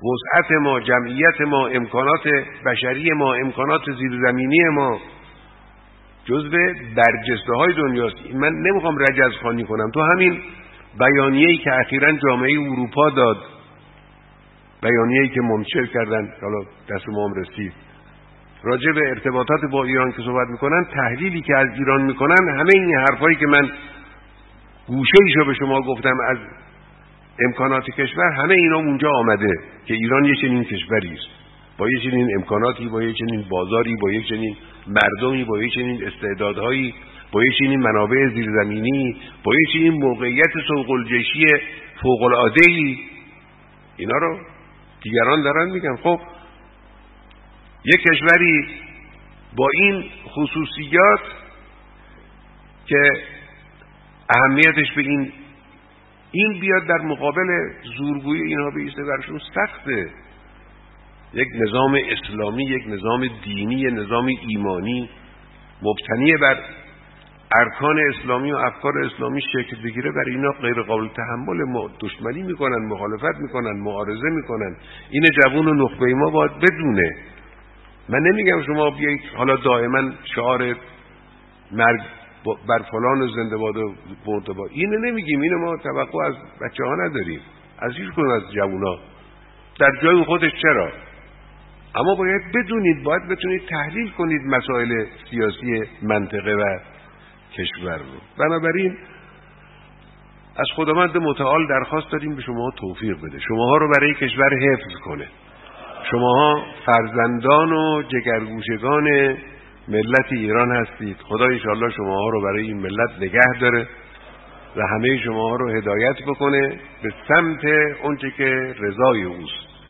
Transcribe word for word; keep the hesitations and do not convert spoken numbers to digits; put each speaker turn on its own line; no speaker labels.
وسعت ما، جمعیت ما، امکانات بشری ما، امکانات زیرزمینی ما جزو برجسته های دنیاست. من نمیخوام رجزخوانی کنم. تو همین بیانیه‌ای که اخیراً جامعه اروپا داد، بیانیه‌ای که منتشر کردن، حالا دست ما هم رسید، راجع به ارتباطات با ایران که صحبت میکنن، تحلیلی که از ایران میکنن، همه این حرفایی که من گوشه ایشو به شما گفتم از امکانات کشور، همه اینا اونجا آمده که ایران یه چنین کشوری است، با یه چنین امکاناتی، با یه چنین بازاری، با یه چنین مردمی، با یه چنین استعدادهایی، با یه چنین منابع زیرزمینی، با یه چنین موقعیت سوق‌الجیشی فوق‌العاده‌ای. اینا رو دیگران دارن میگن. خب یک کشوری با این خصوصیات که اهمیتش به این این بیاد در مقابل زورگویی اینها بیسته، برشون سخته. یک نظام اسلامی، یک نظام دینی، یک نظام ایمانی مبتنی بر ارکان اسلامی و افکار اسلامی شکل بگیره، برای اینا غیر قابل تحمل. ما دشمنی میکنن، مخالفت میکنن، معارضه میکنن. این جوون و نخبه ما باید بدونه. من نمیگم شما بیایید حالا دائما شعار مرگ بر فلان و زنده باد و مرده باد، اینو نمیگیم. اینو ما توقع از بچه ها نداریم، از هیچ کدوم از جوونا، در جای خودش چرا. اما باید بدونید، باید بتونید تحلیل کنید مسائل سیاسی منطقه و کشور رو. بنابراین از خداوند متعال درخواست داریم به شما توفیق بده، شماها رو برای کشور حفظ کنه. شماها فرزندان و جگرگوشگان ملت ایران هستید. خدا انشاءالله شماها رو برای این ملت نگه داره و همه شماها رو هدایت بکنه به سمت اونچه که رضای اوست.